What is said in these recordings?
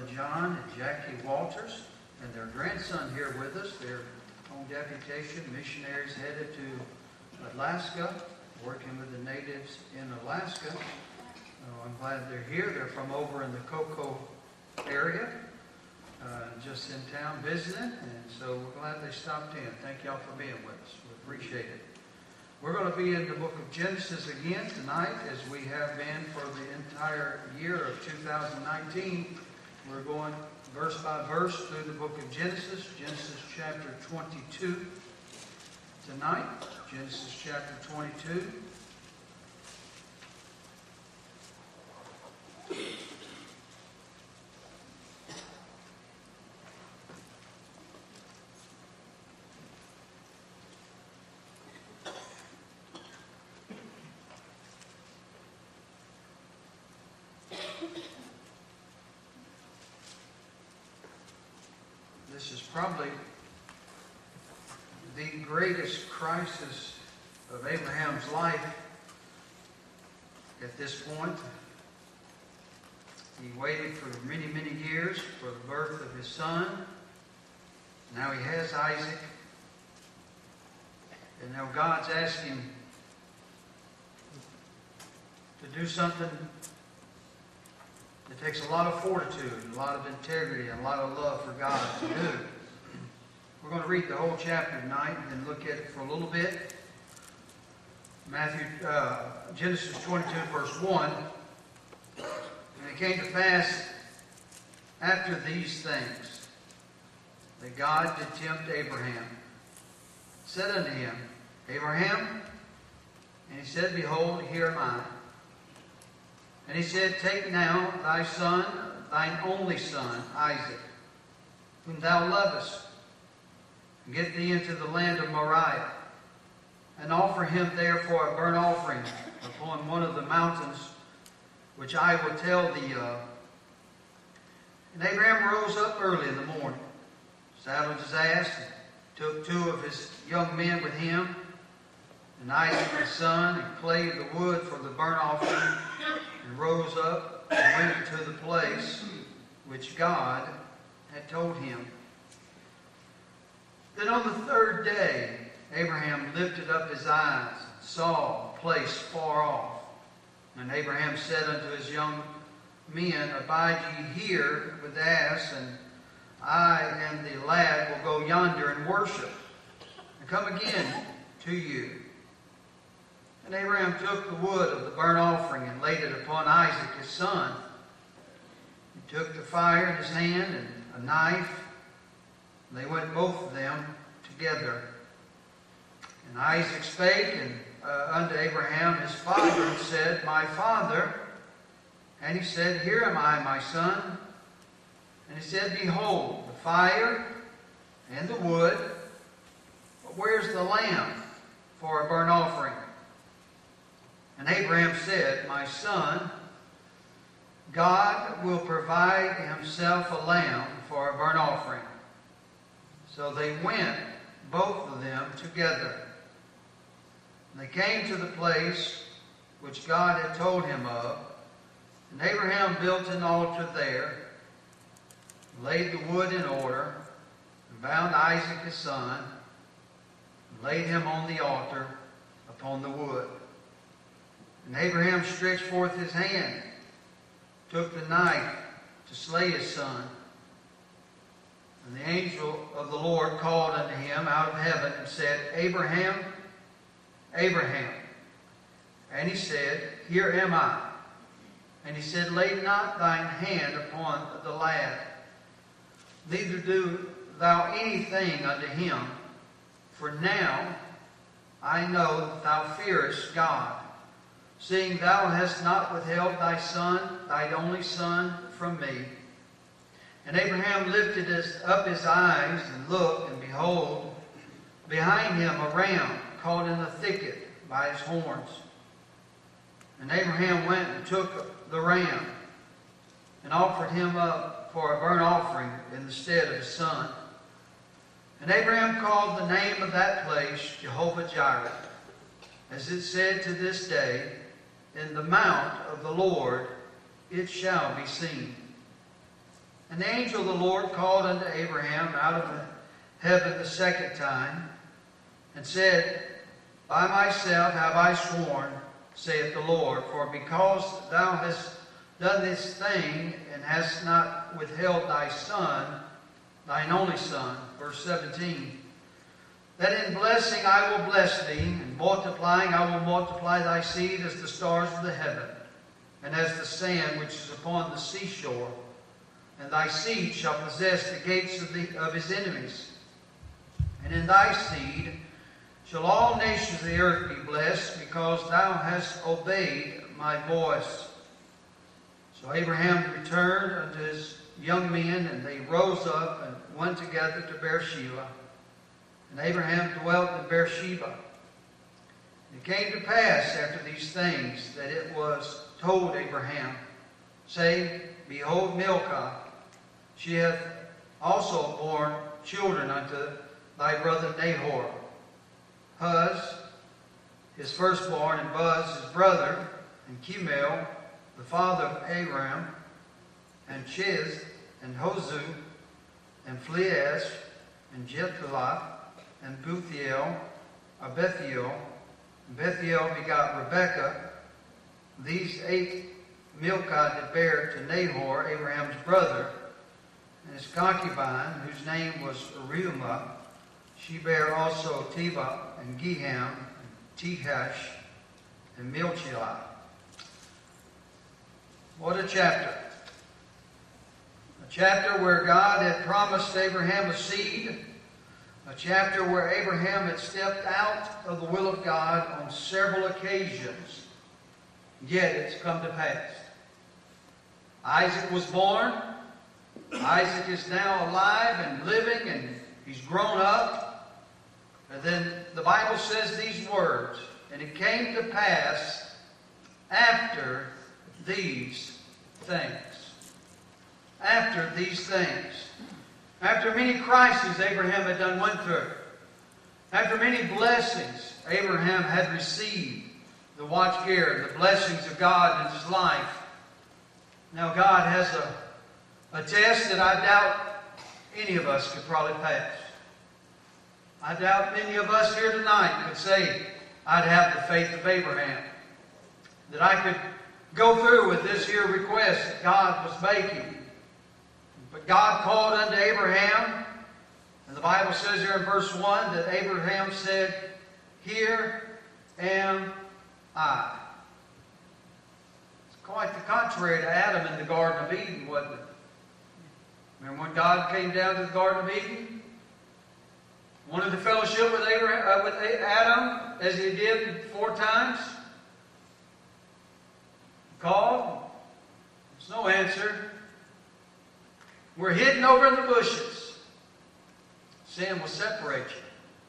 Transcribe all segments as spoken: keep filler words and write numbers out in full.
John and Jackie Walters and their grandson here with us. They're on deputation, missionaries headed to Alaska, working with the natives in Alaska. Uh, I'm glad they're here. They're from over in the Cocoa area, uh, just in town visiting, and so we're glad they stopped in. Thank y'all for being with us. We appreciate it. We're going to be in the book of Genesis again tonight, as we have been for the entire year of two thousand nineteen. We're going verse by verse through the book of Genesis, Genesis chapter twenty-two tonight, Genesis chapter twenty-two. This is probably the greatest crisis of Abraham's life at this point. He waited for many, many years for the birth of his son. Now he has Isaac. And now God's asking him to do something it takes a lot of fortitude, a lot of integrity, and a lot of love for God to do. We're going to read the whole chapter tonight and then look at it for a little bit. Matthew, uh, Genesis twenty-two, verse one. And it came to pass after these things that God did tempt Abraham, said unto him, Abraham, and he said, Behold, here am I. And he said, Take now thy son, thine only son, Isaac, whom thou lovest, and get thee into the land of Moriah, and offer him there for a burnt offering upon one of the mountains, which I will tell thee of. And Abraham rose up early in the morning, saddled his ass, and took two of his young men with him, and Isaac his son, and clave the wood for the burnt offering, and rose up and went to the place which God had told him. Then on the third day, Abraham lifted up his eyes and saw a place far off. And Abraham said unto his young men, Abide ye here with the ass, and I and the lad will go yonder and worship, and come again to you. And Abraham took the wood of the burnt offering and laid it upon Isaac his son. He took the fire in his hand and a knife, and they went both of them together. And Isaac spake and, uh, unto Abraham his father, and said, My father. And he said, Here am I, my son. And he said, Behold, the fire and the wood, but where's the lamb for a burnt offering? And Abraham said, My son, God will provide himself a lamb for a burnt offering. So they went, both of them, together. And they came to the place which God had told him of. And Abraham built an altar there, laid the wood in order, and bound Isaac his son, and laid him on the altar upon the wood. And Abraham stretched forth his hand, took the knife to slay his son. And the angel of the Lord called unto him out of heaven and said, Abraham, Abraham. And he said, Here am I. And he said, Lay not thine hand upon the lad, neither do thou anything unto him, for now I know that thou fearest God, seeing thou hast not withheld thy son, thine only son, from me. And Abraham lifted his, up his eyes and looked, and behold, behind him a ram caught in the thicket by his horns. And Abraham went and took the ram and offered him up for a burnt offering in the stead of his son. And Abraham called the name of that place Jehovah-Jireh, as it said to this day, In the mount of the Lord it shall be seen. And the angel of the Lord called unto Abraham out of the heaven the second time, and said, By myself have I sworn, saith the Lord, for because thou hast done this thing, and hast not withheld thy son, thine only son, verse seventeen, that in blessing I will bless thee, and multiplying I will multiply thy seed as the stars of the heaven, and as the sand which is upon the seashore. And thy seed shall possess the gates of, the, of his enemies. And in thy seed shall all nations of the earth be blessed, because thou hast obeyed my voice. So Abraham returned unto his young men, and they rose up and went together to Beersheba. And Abraham dwelt in Beersheba. And it came to pass after these things that it was told Abraham, saying, Behold, Milcah, she hath also borne children unto thy brother Nahor. Huz, his firstborn, and Buz, his brother, and Chemel, the father of Aram, and Chiz, and Hozu, and Phlez, and Jethalah, and Bethiel, or Bethiel. And Bethiel begot Rebekah. These eight Milcah did bear to Nahor, Abraham's brother, and his concubine, whose name was Reumah. She bare also Tebah, and Geham, and Tehash, and Milchilah. What a chapter. A chapter where God had promised Abraham a seed. A chapter where Abraham had stepped out of the will of God on several occasions. Yet it's come to pass. Isaac was born. Isaac is now alive and living, and he's grown up. And then the Bible says these words, and it came to pass after these things. After these things. After many crises Abraham had done went through. After many blessings Abraham had received. The watch care, the blessings of God in his life. Now God has a, a test that I doubt any of us could probably pass. I doubt many of us here tonight could say, I'd have the faith of Abraham. That I could go through with this here request that God was making. But God called unto Abraham, and the Bible says here in verse one that Abraham said, Here am I. It's quite the contrary to Adam in the Garden of Eden, wasn't it? Remember when God came down to the Garden of Eden? Wanted to fellowship with, Abraham, uh, with Adam as he did four times? Called? There's no answer. We're hidden over in the bushes. Sin will separate you.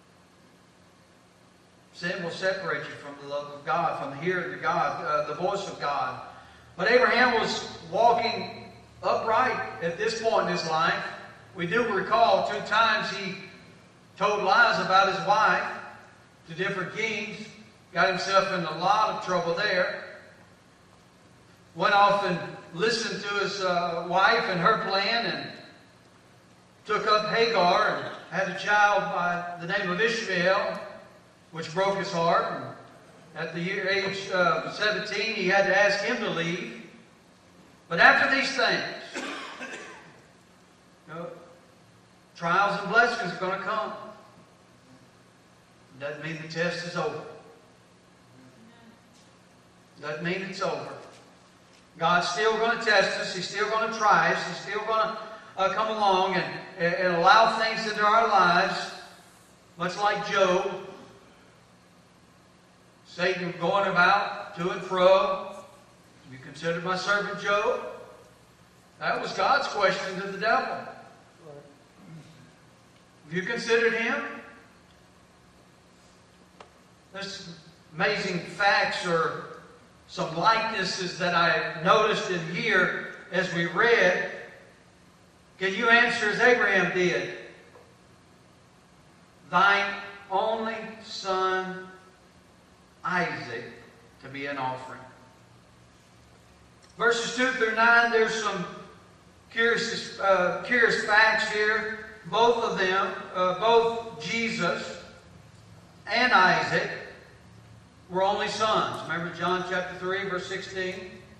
Sin will separate you from the love of God, from the hearing of God, uh, the voice of God. But Abraham was walking upright at this point in his life. We do recall two times he told lies about his wife to different kings. Got himself in a lot of trouble there. Went off and listened to his uh, wife and her plan, and took up Hagar and had a child by the name of Ishmael, which broke his heart. And at the year, age of seventeen, he had to ask him to leave. But after these things, you know, trials and blessings are going to come. Doesn't mean the test is over. Doesn't mean it's over. God's still going to test us. He's still going to try us. He's still going to uh, come along and, and allow things into our lives, much like Job. Satan going about to and fro. Have you considered my servant Job? That was God's question to the devil. Have you considered him? There's amazing facts or some likenesses that I noticed in here as we read. Can you answer as Abraham did? Thine only son Isaac to be an offering. Verses two through nine, there's some curious, uh, curious facts here. Both of them, uh, both Jesus and Isaac, were only sons. Remember John chapter three, verse sixteen?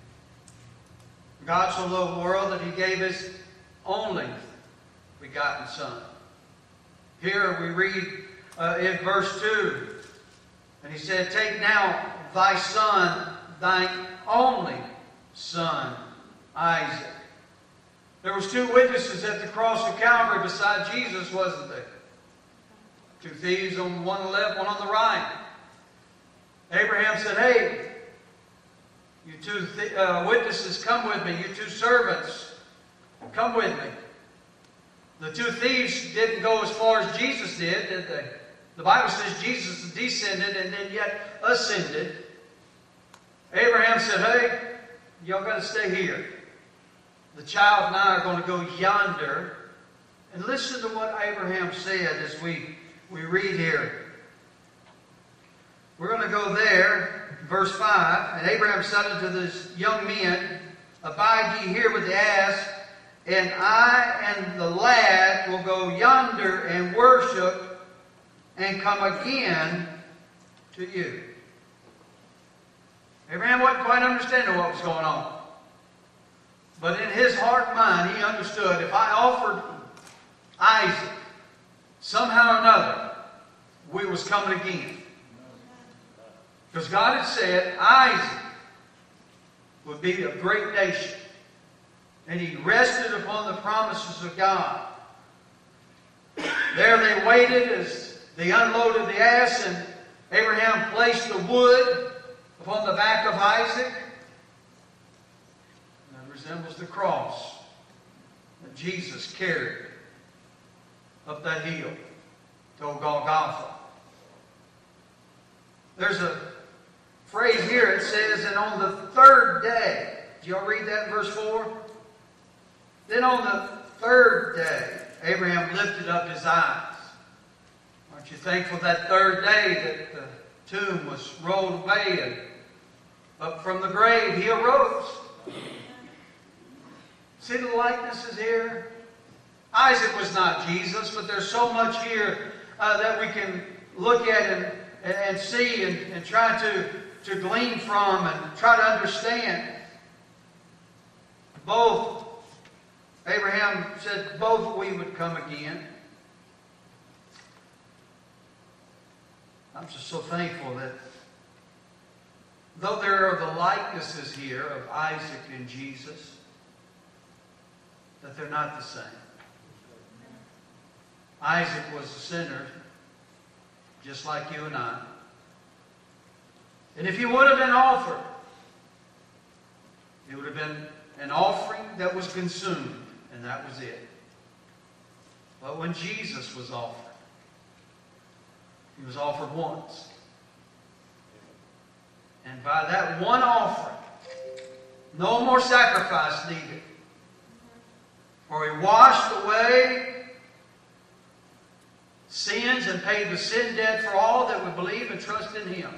God so loved the world that He gave His only begotten Son. Here we read uh, in verse two, and He said, "Take now thy son, thine only son, Isaac." There was two witnesses at the cross of Calvary beside Jesus, wasn't there? Two thieves on one on the left, one on the right. Abraham said, "Hey, you two th- uh, witnesses, come with me. You two servants, come with me." The two thieves didn't go as far as Jesus did, did they? The Bible says Jesus descended and then yet ascended. Abraham said, "Hey, y'all got to stay here. The child and I are going to go yonder." And listen to what Abraham said as we, we read here. We're going to go there, verse five. "And Abraham said unto the young men, Abide ye here with the ass, and I and the lad will go yonder and worship, and come again to you." Abraham wasn't quite understanding what was going on. But in his heart and mind, he understood, if I offered Isaac, somehow or another, we was coming again. Because God had said Isaac would be a great nation. And he rested upon the promises of God. There they waited as they unloaded the ass, and Abraham placed the wood upon the back of Isaac. Resembles the cross that Jesus carried up that hill to Golgotha. There's a phrase here, it says, "And on the third day," did y'all read that in verse four? "Then on the third day, Abraham lifted up his eyes." Aren't you thankful that third day that the tomb was rolled away and up from the grave he arose? See the likenesses here? Isaac was not Jesus, but there's so much here uh, that we can look at and, and, and see and, and try to, to glean from and try to understand. Both, Abraham said both we would come again. I'm just so thankful that though there are the likenesses here of Isaac and Jesus, that they're not the same. Isaac was a sinner, just like you and I. And if he would have been offered, it would have been an offering that was consumed, and that was it. But when Jesus was offered, he was offered once. And by that one offering, no more sacrifice needed. For he washed away sins and paid the sin debt for all that would believe and trust in him.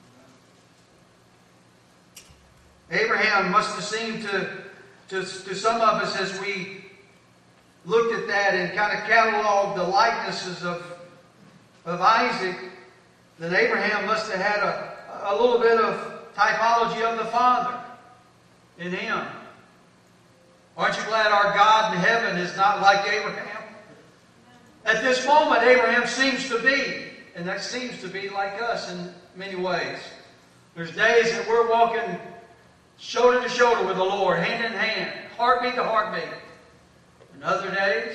Abraham must have seemed to, to, to some of us, as we looked at that and kind of cataloged the likenesses of, of Isaac, that Abraham must have had a, a little bit of typology of the Father in him. Aren't you glad our God in heaven is not like Abraham? At this moment, Abraham seems to be, and that seems to be like us in many ways. There's days that we're walking shoulder to shoulder with the Lord, hand in hand, heartbeat to heartbeat. And other days,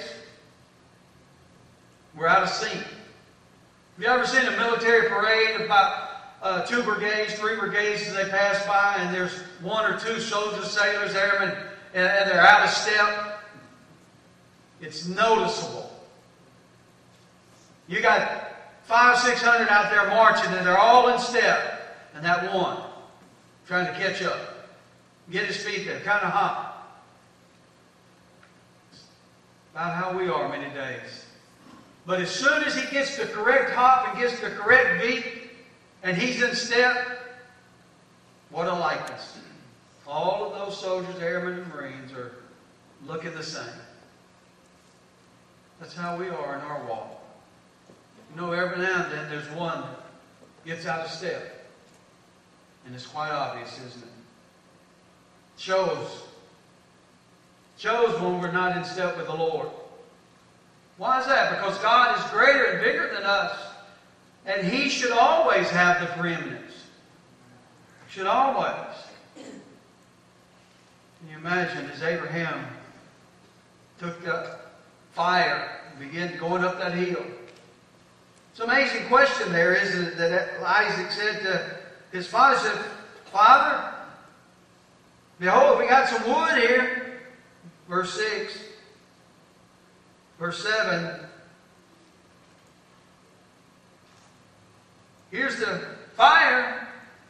we're out of sync. Have you ever seen a military parade of about uh, two brigades, three brigades as they pass by, and there's one or two soldiers, sailors, airmen, and, and they're out of step? It's noticeable. You got five, six hundred out there marching, and they're all in step, and that one trying to catch up, get his feet there, kind of hop. About how we are many days. But as soon as he gets the correct hop and gets the correct beat, and he's in step, what a likeness. All of those soldiers, airmen, and Marines are looking the same. That's how we are in our walk. You know, every now and then there's one that gets out of step. And it's quite obvious, isn't it? Shows. Shows when we're not in step with the Lord. Why is that? Because God is greater and bigger than us. And He should always have the preeminence. Should always. Can you imagine as Abraham took the fire and began going up that hill? It's an amazing question there, isn't it? That Isaac said to his father, said, Father, behold, we got some wood here. Verse six. Verse seven. Here's the fire.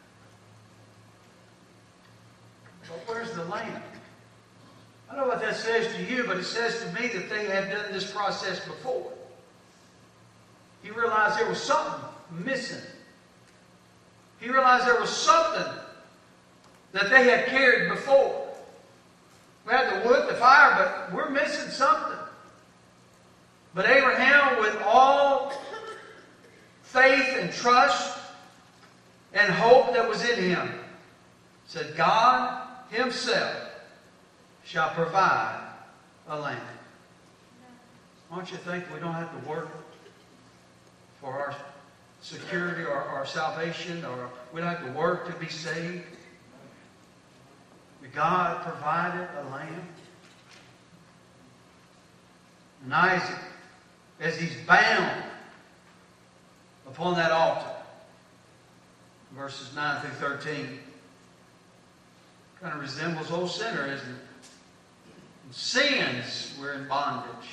But where's the lamb? I don't know what that says to you, but it says to me that they had done this process before. He realized there was something missing. He realized there was something that they had carried before. We had the wood, the fire, but we're missing something. But Abraham, with all faith and trust and hope that was in him, said, God Himself shall provide a lamb. Don't you think we don't have to work for our security or our salvation, or we don't have to work to be saved? God provided a lamb. And Isaac, as he's bound upon that altar, verses nine through thirteen, kind of resembles old sinner, isn't it? In sins, we're in bondage.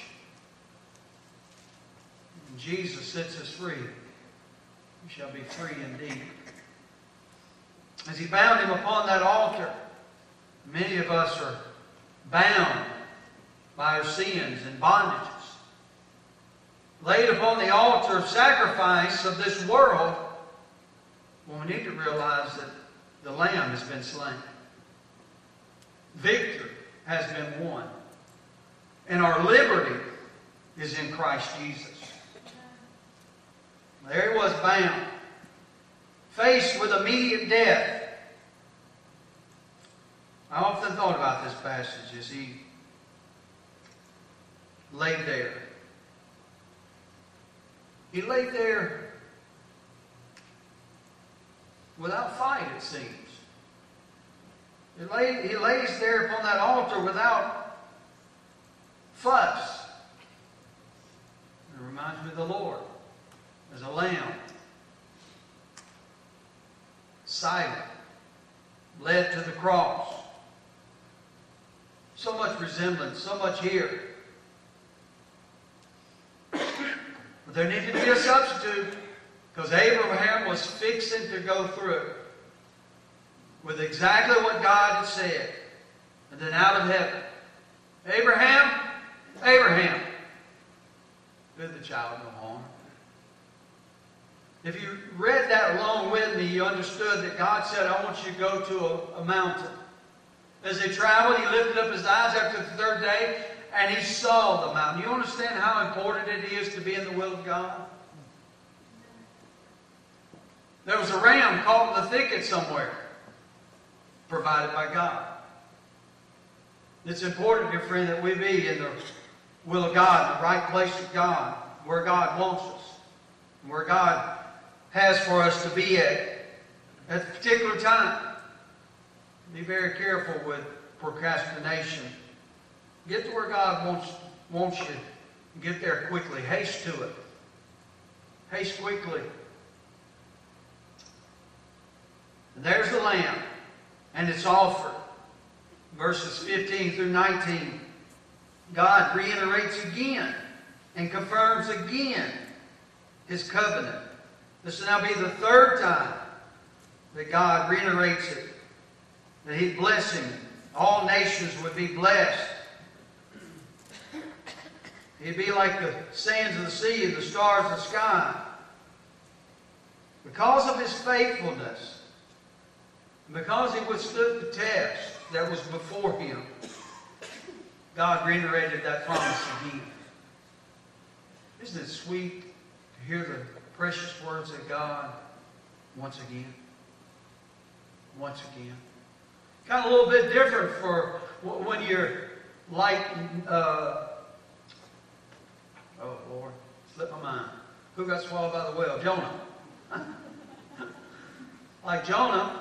And Jesus sets us free. We shall be free indeed. As he bound him upon that altar, many of us are bound by our sins and bondages. Laid upon the altar of sacrifice of this world, well, we need to realize that the Lamb has been slain. Victory has been won. And our liberty is in Christ Jesus. There he was, bound, faced with immediate death. I often thought about this passage as he laid there. He laid there without fight, it seems. He, lay, he lays there upon that altar without fuss. It reminds me of the Lord as a lamb, silent, led to the cross. So much resemblance, so much here. But there needed to be a substitute, because Abraham was fixing to go through with exactly what God had said. And then out of heaven, Abraham, Abraham, did the child no harm. If you read that along with me, you understood that God said, I want you to go to a, a mountain. As they traveled, he lifted up his eyes after the third day, and he saw the mountain. You understand how important it is to be in the will of God? There was a ram caught in the thicket somewhere, provided by God. It's important, dear friend, that we be in the will of God, the right place of God, where God wants us, where God has for us to be at at a particular time. Be very careful with procrastination. Get to where God wants, wants you. Get there quickly. Haste to it. Haste quickly. And there's the lamb, and it's offered. Verses fifteen through nineteen. God reiterates again and confirms again His covenant. This will now be the third time that God reiterates it, that He'd bless him. All nations would be blessed. He'd be like the sands of the sea and the stars of the sky. Because of His faithfulness, because He withstood the test that was before Him, God reiterated that promise again. Isn't it sweet to hear the precious words of God once again? Once again. Kind of a little bit different for when you're like, uh, oh Lord, slipped my mind. Who got swallowed by the whale? Jonah. Like Jonah,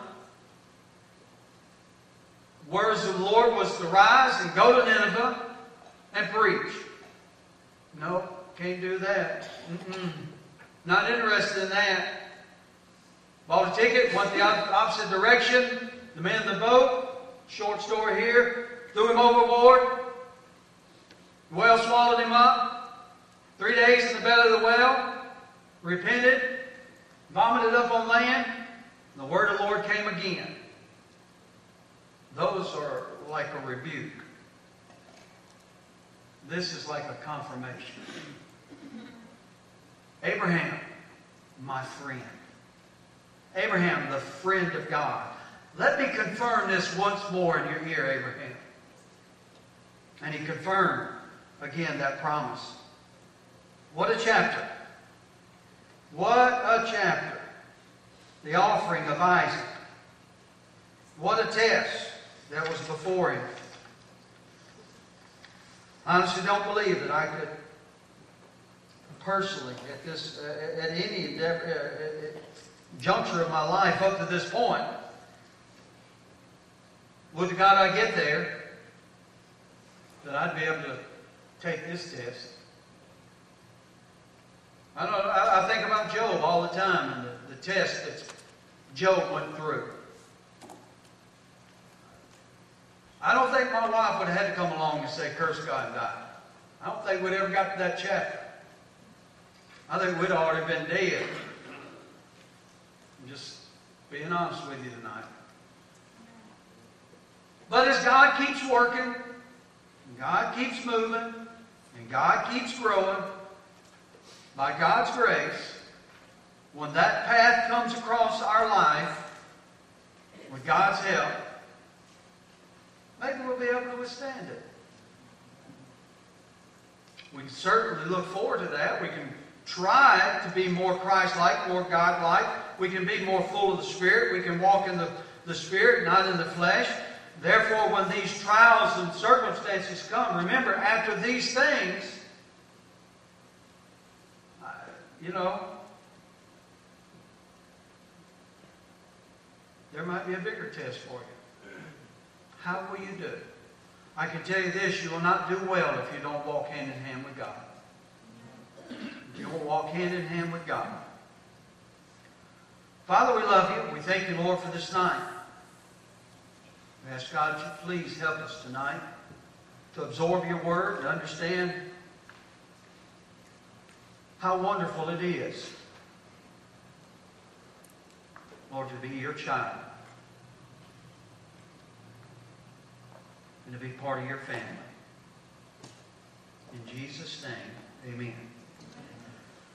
words of the Lord was to rise and go to Nineveh and preach. No, can't do that. Mm-mm. Not interested in that. Bought a ticket, went the opposite direction. The man in the boat, short story here, threw him overboard. The whale swallowed him up. Three days in the belly of the whale. Repented. Vomited up on land. And the word of the Lord came again. Those are like a rebuke. This is like a confirmation. Abraham, my friend. Abraham, the friend of God. Let me confirm this once more in your ear, Abraham. And he confirmed again that promise. What a chapter. What a chapter. The offering of Isaac. What a test that was before him. I honestly don't believe that I could personally, at this, uh, at any uh, juncture of my life up to this point, would to God I get there, that I'd be able to take this test. I don't know, I, I think about Job all the time and the, the test that Job went through. I don't think my wife would have had to come along and say, curse God and die. I don't think we'd ever got to that chapter. I think we'd already been dead. I'm just being honest with you tonight. But as God keeps working, and God keeps moving, and God keeps growing, by God's grace, when that path comes across our life, with God's help, maybe we'll be able to withstand it. We can certainly look forward to that. We can try to be more Christ-like, more God-like. We can be more full of the Spirit. We can walk in the, the Spirit, not in the flesh. Therefore, when these trials and circumstances come, remember, after these things, you know, there might be a bigger test for you. How will you do? I can tell you this, you will not do well if you don't walk hand in hand with God. If you don't walk hand in hand with God. Father, we love you. We thank you, Lord, for this night. We ask God that you please help us tonight to absorb your word, to understand how wonderful it is, Lord, to be your child and to be part of your family. In Jesus' name, amen.